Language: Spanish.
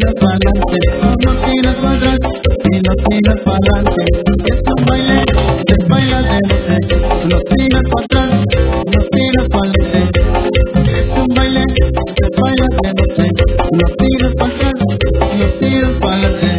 tiras para adelante, unos tiras para atrás y los tiras para adelante. Es un baile, se baila de noche, unos tiras para atrás, unos tiras para adelante. Es un baile, se baila de noche, unos tiras para atrás, unos tiras para adelante.